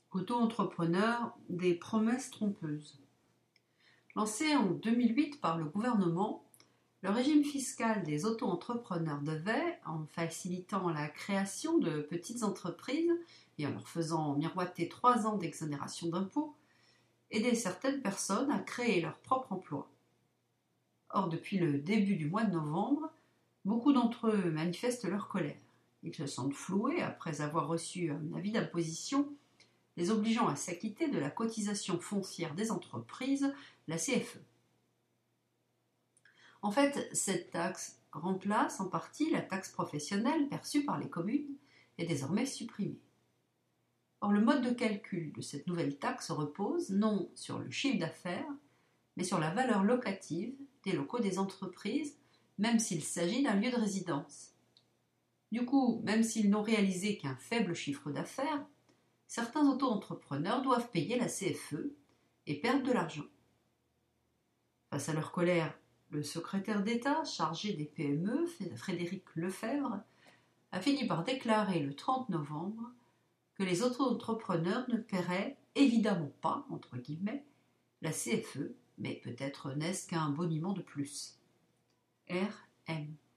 Auto-entrepreneurs, des promesses trompeuses. Lancé en 2008 par le gouvernement, le régime fiscal des auto-entrepreneurs devait, en facilitant la création de petites entreprises et en leur faisant miroiter 3 ans d'exonération d'impôts, aider certaines personnes à créer leur propre emploi. Or, depuis le début du mois de novembre, beaucoup d'entre eux manifestent leur colère. Ils se sentent floués après avoir reçu un avis d'imposition les obligeant à s'acquitter de la cotisation foncière des entreprises, la CFE. En fait, cette taxe remplace en partie la taxe professionnelle perçue par les communes et désormais supprimée. Or, le mode de calcul de cette nouvelle taxe repose non sur le chiffre d'affaires, mais sur la valeur locative des locaux des entreprises, même s'il s'agit d'un lieu de résidence. Du coup, même s'ils n'ont réalisé qu'un faible chiffre d'affaires, certains auto-entrepreneurs doivent payer la CFE et perdre de l'argent. Face à leur colère, le secrétaire d'État chargé des PME, Frédéric Lefebvre, a fini par déclarer le 30 novembre que les auto-entrepreneurs ne paieraient évidemment pas, entre guillemets, la CFE, mais peut-être n'est-ce qu'un boniment de plus. RM.